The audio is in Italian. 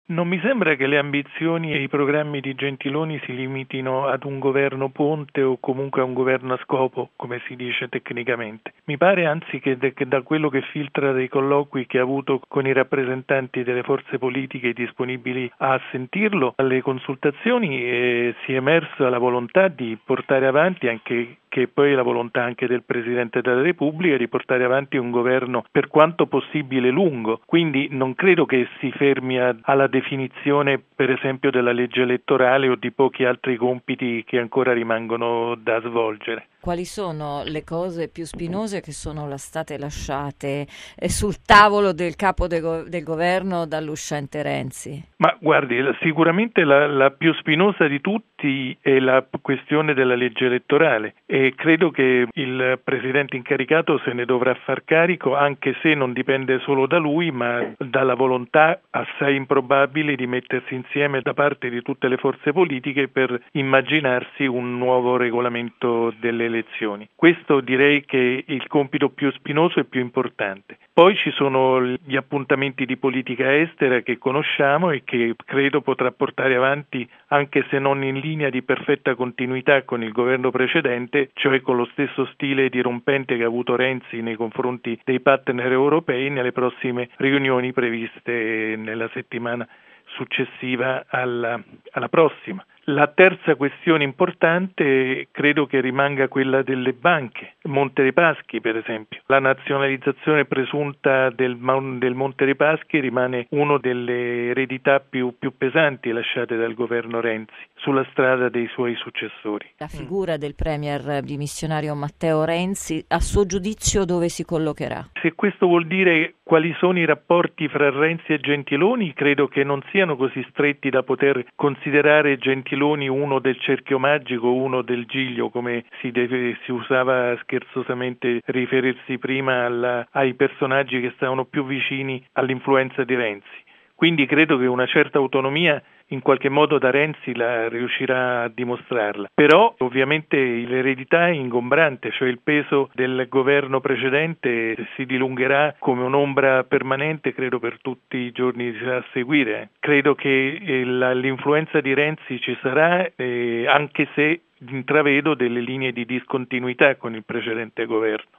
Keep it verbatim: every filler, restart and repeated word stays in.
Non mi sembra che le ambizioni e i programmi di Gentiloni si limitino ad un governo ponte o comunque a un governo a scopo, come si dice tecnicamente. Mi pare anzi che, de- che da quello che filtra dei colloqui che ha avuto con i rappresentanti delle forze politiche disponibili a sentirlo, alle consultazioni eh, sia emersa la volontà di portare avanti anche che poi è la volontà anche del Presidente della Repubblica di portare avanti un governo per quanto possibile lungo, quindi non credo che si fermi a, alla definizione per esempio della legge elettorale o di pochi altri compiti che ancora rimangono da svolgere. Quali sono le cose più spinose che sono state lasciate eh, sul tavolo del capo de go- del governo dall'uscente Renzi? Ma guardi, sicuramente la, la più spinosa di tutti è la questione della legge elettorale e credo che il Presidente incaricato se ne dovrà far carico anche se non dipende solo da lui ma dalla volontà assai improbabile di mettersi insieme da parte di tutte le forze politiche per immaginarsi un nuovo regolamento delle elezioni. Questo direi che è il compito più spinoso e più importante. Poi ci sono gli appuntamenti di politica estera che conosciamo e che credo potrà portare avanti, anche se non in linea di perfetta continuità con il governo precedente, cioè con lo stesso stile dirompente che ha avuto Renzi nei confronti dei partner europei nelle prossime riunioni previste nella settimana successiva alla, alla prossima. La terza questione importante credo che rimanga quella delle banche, Monte dei Paschi per esempio. La nazionalizzazione presunta del, del Monte dei Paschi rimane una delle eredità più, più pesanti lasciate dal governo Renzi sulla strada dei suoi successori. La figura del premier dimissionario Matteo Renzi, a suo giudizio dove si collocherà? Se questo vuol dire quali sono i rapporti fra Renzi e Gentiloni, credo che non siano così stretti da poter considerare Gentiloni uno del cerchio magico, uno del Giglio, come si, deve, si usava scherzosamente riferirsi prima alla, ai personaggi che stavano più vicini all'influenza di Renzi. Quindi credo che una certa autonomia in qualche modo da Renzi la riuscirà a dimostrarla. Però ovviamente l'eredità è ingombrante, cioè il peso del governo precedente si dilungherà come un'ombra permanente, credo per tutti i giorni a seguire. Credo che l'influenza di Renzi ci sarà, eh, anche se intravedo delle linee di discontinuità con il precedente governo.